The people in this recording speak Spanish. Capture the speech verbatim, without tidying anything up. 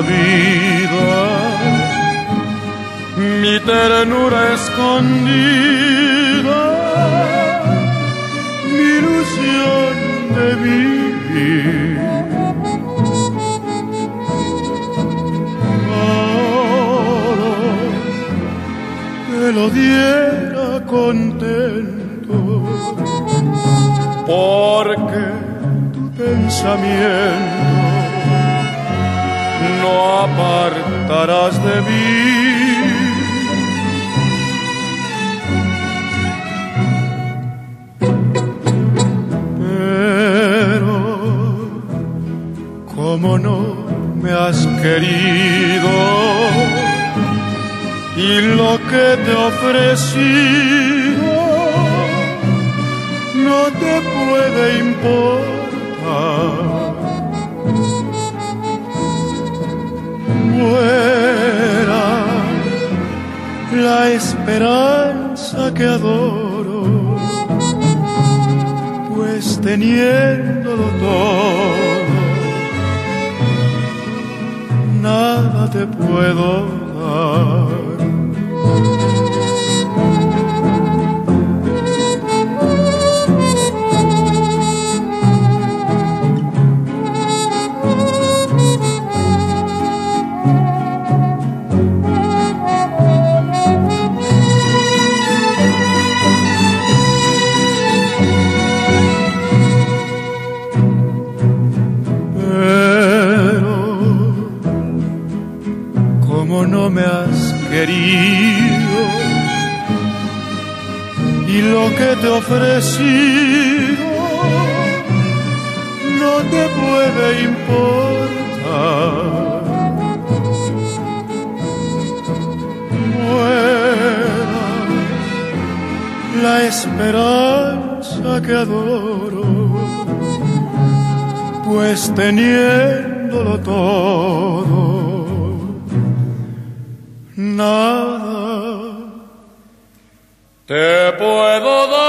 vida, mi ternura escondida, mi ilusión de vivir. Que lo diera contento, porque tu pensamiento no apartarás de mí. Pero como no me has querido, y lo que te he ofrecido no te puede importar, muera la esperanza que adoro, pues teniéndolo todo, nada te puedo dar. Como no me has querido, y lo que te he ofrecido no te puede importar, muera la esperanza que adoro, pues teniéndolo todo, nada te puedo dar.